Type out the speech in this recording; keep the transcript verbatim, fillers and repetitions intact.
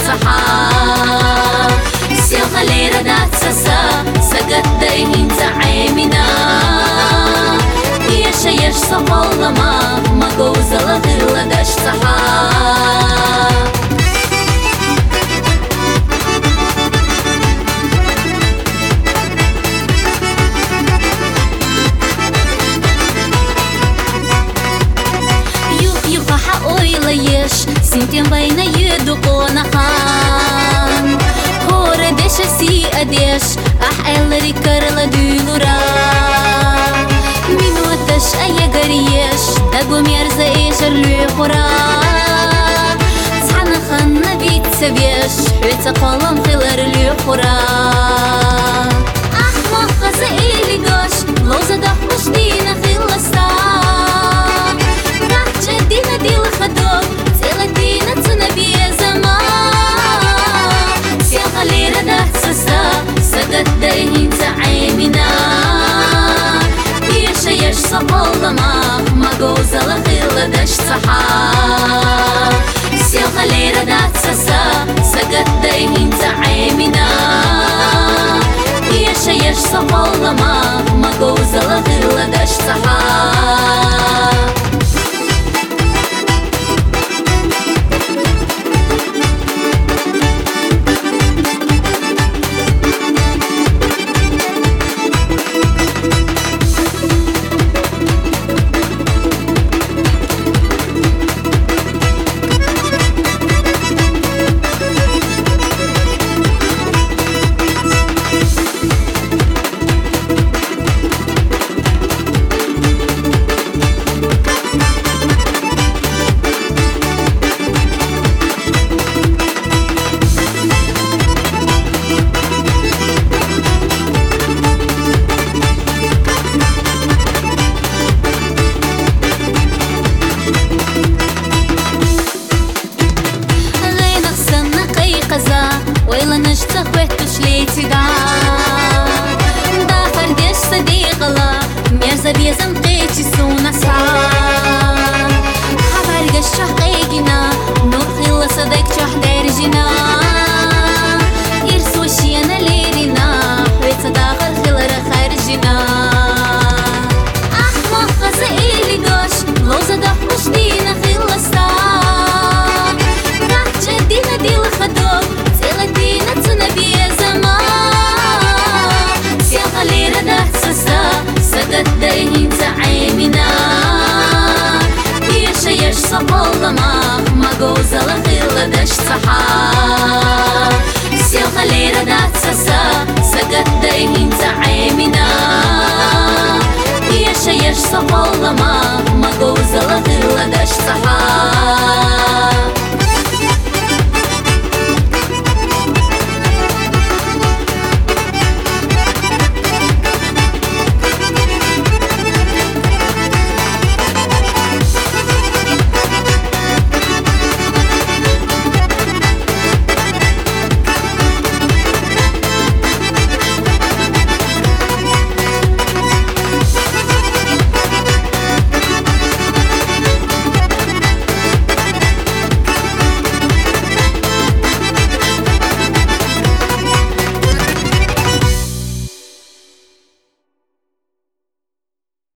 صحا سيو خليرة دات سسا سقط دايهين زعيمنا يش يش صفال لما ما جوزلا غلا داش صحا سنتين بين يدقون خان هور دش سي أديش أح إلري كرلا دولورا منو تش أي قريش دقوم يرزا إيجر ليخورا صحنا خان بيت سبيش حويت قلم خلر ليخورا أحمق غزا إلي قاش لوزا دحوش دينا خلصتا راح جدينا دي الخدوب دينا تنبي زمان سيا خليرة دات سسا سقط دايهين زعيمنا يش يش صفال لما ما جوزلا غلا داش صحا سيا خليرة دات سسا سقط دايهين زعيمنا يش يش صفال لما ما جوزلا غلا داش صحا ويلا نشتغ وحتوش ليتي دا دا فرديش صديقلا ميرزا بيزم قيتي سونا سا حبار قشح قيقنا نور خلا صدق شح دارجنا يرسو شينا ليرنا حويت داخل خلا خارجنا أحمق غزا إلي قاش لوزا دحوش دينا خلصتا راح جدينا دي الخدوب دينا تنبي زمان سيا خليرة دات سسا سقط دايهين زعيمنا يش يش صفال لما ما جوزلا غلا داش صحا سيا خليرة دات سسا سقط دايهين زعيمنا يش يش صفال لما